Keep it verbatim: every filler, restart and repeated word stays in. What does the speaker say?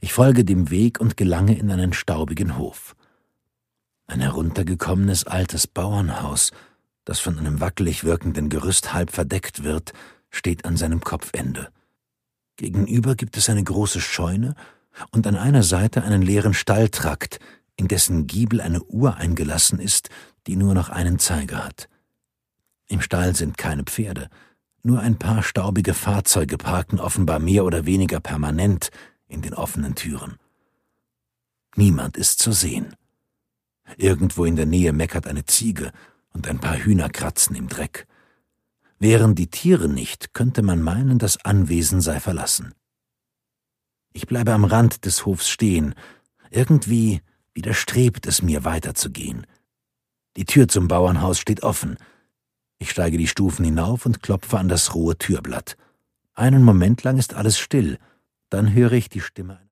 Ich folge dem Weg und gelange in einen staubigen Hof. Ein heruntergekommenes altes Bauernhaus, das von einem wackelig wirkenden Gerüst halb verdeckt wird, steht an seinem Kopfende. Gegenüber gibt es eine große Scheune und an einer Seite einen leeren Stalltrakt, in dessen Giebel eine Uhr eingelassen ist, die nur noch einen Zeiger hat. Im Stall sind keine Pferde, nur ein paar staubige Fahrzeuge parken offenbar mehr oder weniger permanent in den offenen Türen. Niemand ist zu sehen. Irgendwo in der Nähe meckert eine Ziege und ein paar Hühner kratzen im Dreck. Wären die Tiere nicht, könnte man meinen, das Anwesen sei verlassen. Ich bleibe am Rand des Hofs stehen. Irgendwie widerstrebt es mir, weiterzugehen. Die Tür zum Bauernhaus steht offen. Ich steige die Stufen hinauf und klopfe an das rohe Türblatt. Einen Moment lang ist alles still, dann höre ich die Stimme